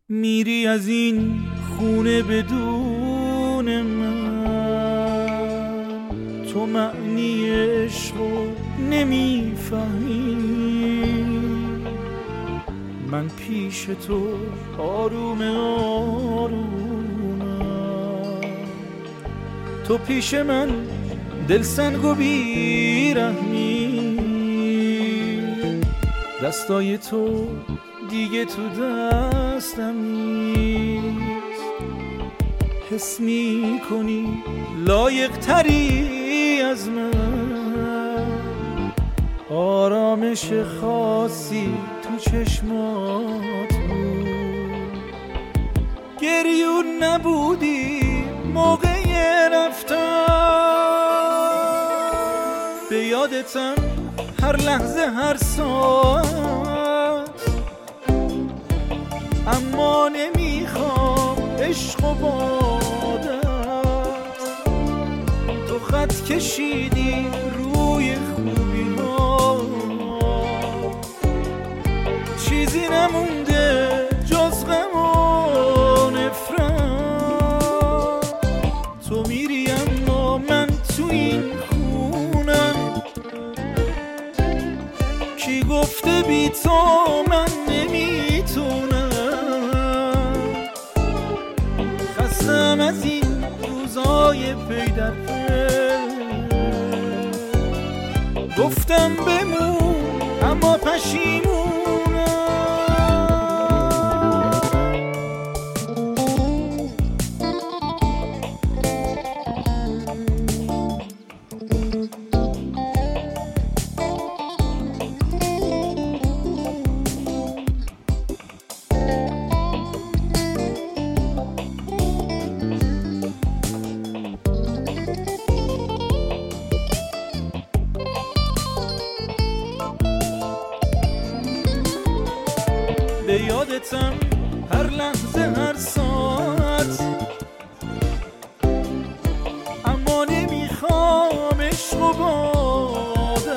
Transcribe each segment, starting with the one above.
میری از این خونه بدون من، تو معنی عشقو نمیفهمی. من پیش تو آروم آرومم، تو پیش من دلسنگ و بیرحمی. دستای تو دیگه تو دستم نیست، حس می کنی لایق تری از من. آرامش خاصی تو چشمات بود، گریون نبودی موقع رفتن. به یادتم هر لحظه هر ساعت، اما نمیخوام عشق و بادت. تو خط کشیدی روی خوبی ها، چیزی نمونده جز غم و نفرت. تو میری اما من تو این خونم، کی گفته بی تو من نمیتونم. خستم از این روزای پی در پی، گفتم بمون اما پشیمونم. به یادتم هر لحظه هر ساعت، اما نمیخوام عشق و بادت.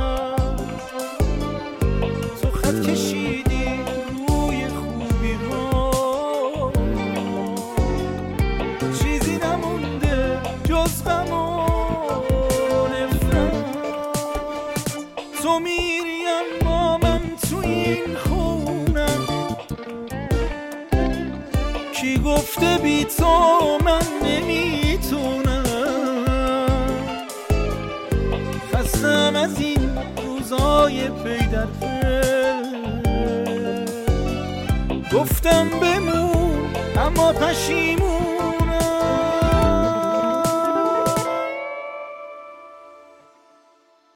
تو خط کشیدی روی خوبی ها، چیزی نمونده جز غم و نفرت. تو میری اما من تو این خونم، کی گفته بی تو من نمیتونم. خستم از این روزای پی در پی، گفتم بمون اما پشیمونم.